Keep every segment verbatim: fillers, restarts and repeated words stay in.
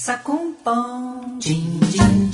Sacum pão, din, din,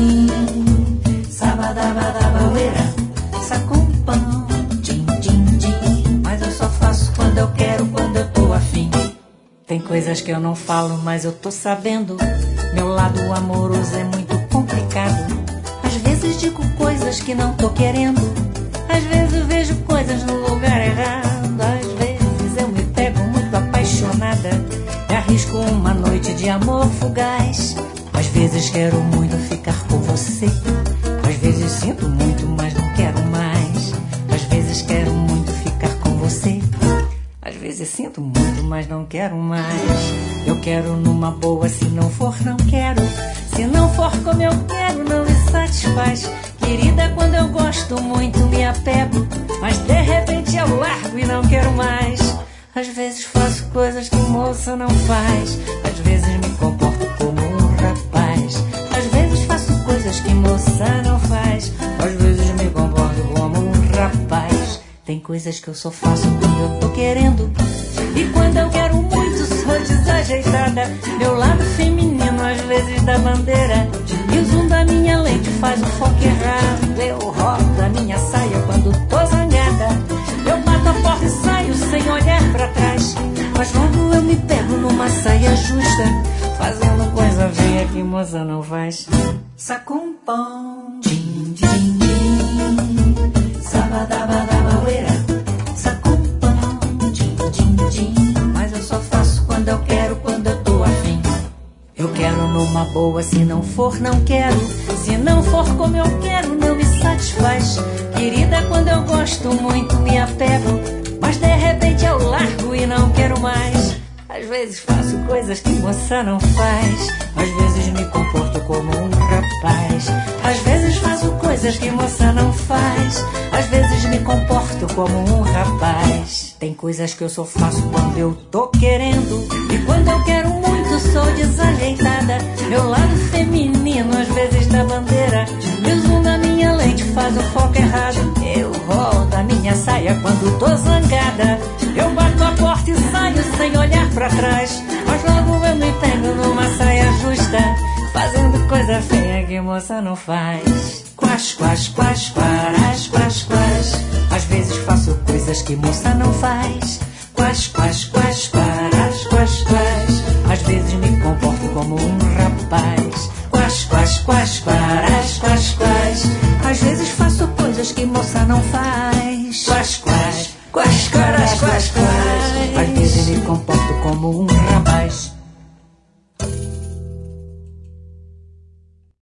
din, sabadabadabaueira. Sacum pão, din, din, din, mas eu só faço quando eu quero, quando eu tô afim. Tem coisas que eu não falo, mas eu tô sabendo. Meu lado amoroso é muito complicado. Às vezes digo coisas que não tô querendo. Às vezes vejo coisas no lugar errado. Às vezes eu me pego muito apaixonada e arrisco uma noite de amor fugaz. Às vezes quero muito ficar com você. Às vezes sinto muito, mas não quero mais. Às vezes quero muito ficar com você. Às vezes sinto muito, mas não quero mais. Eu quero numa boa, se não for, não quero. Se não for como eu quero, não me satisfaz. Querida, quando eu gosto muito, me apego. Mas de repente eu largo e não quero mais. Às vezes faço coisas que moça não faz. Às vezes me comporto como um rapaz. Às vezes faço coisas que moça não faz. Às vezes me comporto como um rapaz. Tem coisas que eu só faço quando eu tô querendo. E quando eu quero muito sou desajeitada. Meu lado feminino às vezes dá bandeira. E o zoom da minha lente faz o foco errado. Eu rodo a minha saia quando tô zangada. Eu bato a porta e saio sem olhar pra trás. Mas logo eu me pego numa saia justa, fazendo coisa feia que moça não faz. Sacum pão, din, din, din, sabadabadabaueira. Sacum pão, din, din, din, mas eu só faço quando eu quero, quando eu tô afim. Eu quero numa boa, se não for, não quero. Se não for como eu quero, não me satisfaz. Querida, quando eu gosto muito, me apego. Mas de repente eu largo e não quero mais. Às vezes faço coisas que moça não faz. Às vezes me comporto como um rapaz. Às vezes faço coisas que moça não faz. Às vezes me comporto como um rapaz. Tem coisas que eu só faço quando eu tô querendo. E quando eu quero muito sou desajeitada. Meu lado feminino às vezes dá bandeira. E o zoom da minha lente faz o foco errado. Eu rodo a minha saia quando tô zangada. Eu bato a porta e saio sem olhar pra trás. Mas logo eu me pego numa saia justa, fazendo coisa feia que moça não faz. Quas, quas, quas, quas, quas, quas. Às vezes faço coisas que moça não faz. Quas, quas, quas, quas, quas, quas. Às vezes me comporto como um rapaz. Quas, quas, quas, quas, quas, quas. Às vezes faço coisas que moça não faz. Quas, quas, quas, quas, quas, quas. Às vezes me comporto como um rapaz.